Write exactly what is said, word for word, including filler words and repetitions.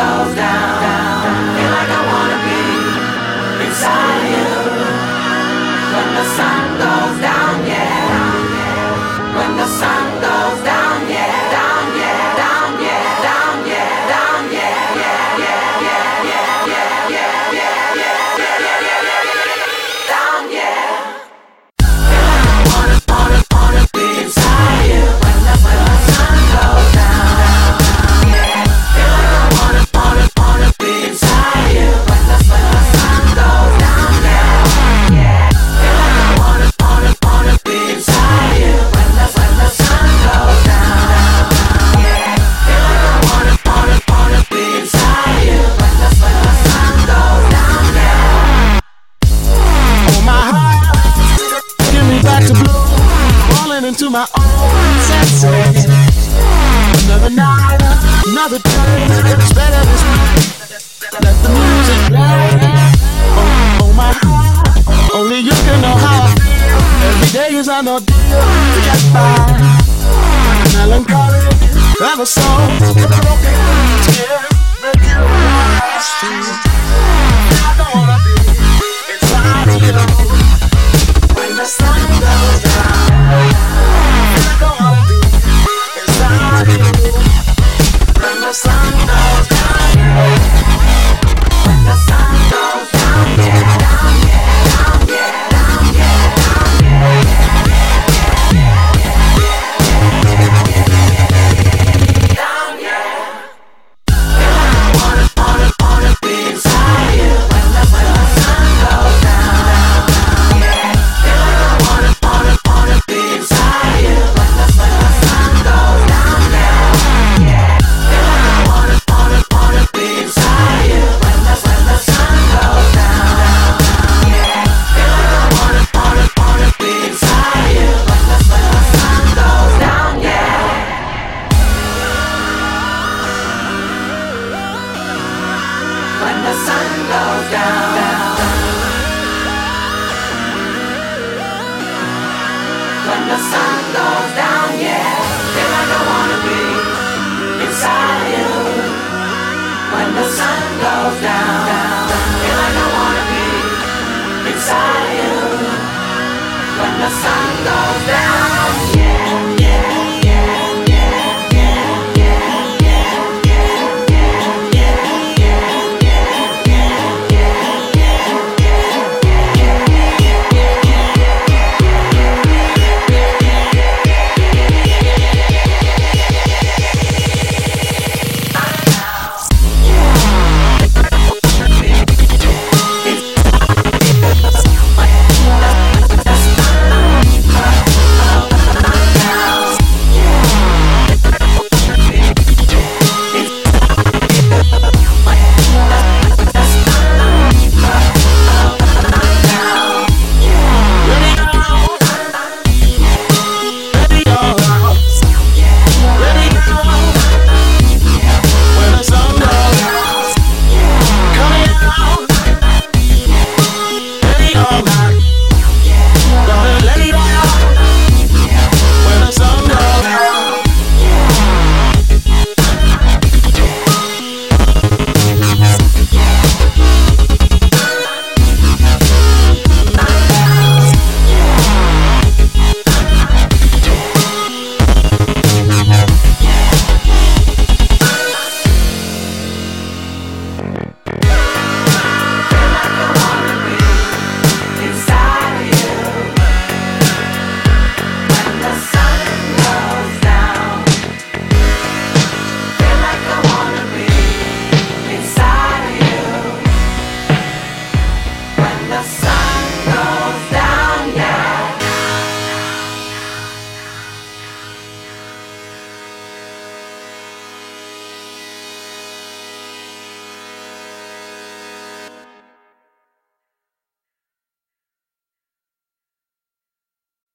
goes down, feel like I wanna be inside you. When the sun goes down, yeah. When the sun goes down, yeah. Down, yeah, down, yeah, down, yeah, down, yeah, yeah, yeah, yeah, yeah, yeah, yeah, yeah, yeah, yeah, yeah, yeah, down, yeah. Feel like I wanna, wanna, wanna be inside you. When the, when the sun goes down, yeah. Feel like I wanna, wanna, wanna be inside you. When the, when the sun goes down, yeah, yeah. Feel like I wanna, wanna, wanna be inside you. When the, when the sun goes down, yeah. Feel like I wanna, wanna, wanna be inside you. When the, when the sun goes down, yeah. On my heart, give me back to blue, falling into my own senses. Another night, another day, it's better this way. Let the music play. Oh, oh my heart, only you can know how I feel. Every day is an ordeal to get by. Melancholy, ever so broken, tear, make you rise to. I don't wanna be inside of you. When the sun goes down, I don't wanna be inside of you. When the sun goes down, When the sun goes down, yeah, down, yeah, down, yeah, down, yeah, down, yeah, down, yeah. Feel like I wanna, wanna, wanna be inside you. When the, when the sun goes down, yeah. Feel like I wanna, wanna, wanna be inside you. When the, when the sun goes down, yeah, yeah. Feel like I wanna, wanna, wanna be inside you. When the, when the sun goes down, yeah. Feel like I wanna, wanna, wanna be inside you. When the, when the sun goes down, yeah. When the sun goes down, when the sun goes down, yeah, feel like I wanna be inside you. When the sun goes down, feel like I wanna be inside you. When the sun goes down.